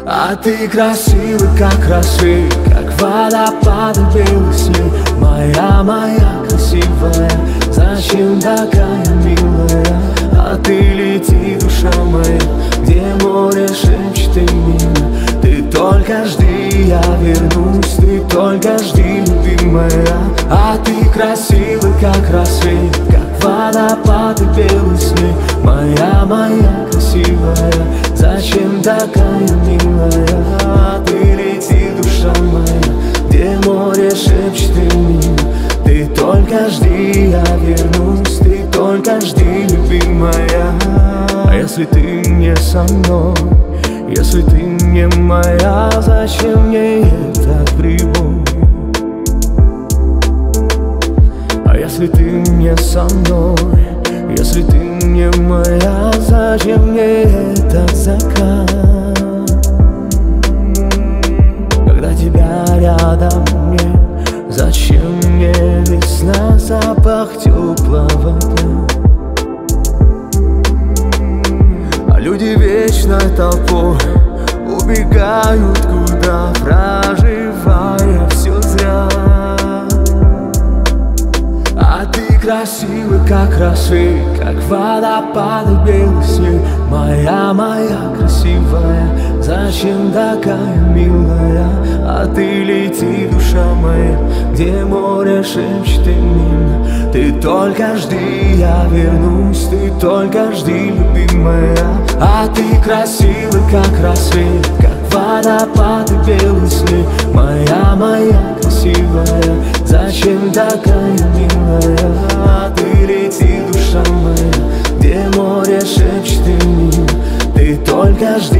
А ты красивый, как рассвет, как водопады белый снег. Моя красивая, зачем такая милая? А ты лети, душа моя, где море шепчет имена. Ты только жди, я вернусь, ты только жди, любимая. А ты красивый, как рассвет, как водопады белый снег. Моя красивая, зачем такая милая? А ты лети, душа моя, где море шепчет имена. Ты только жди, я вернусь, ты только жди, любимая. А если ты не со мной, если ты не моя, зачем мне этот прибой? А если ты не со мной, если ты не моя, зачем мне этот закат? Когда тебя рядом нет, зачем мне весна, запах теплого дня? А люди вечной толпой убегают куда, проживая все зря. А ты красивый, как рассвет, как водопады белый снег. Моя красивая, зачем такая милая? А ты лети, душа моя, где море шепчет имена. Ты только жди, я вернусь, ты только жди, любимая. А ты красивый, как рассвет, как водопады белый снег. Моя красивая, зачем такая милая? А ты лети, душа моя, где море шепчет имена. Ты только жди,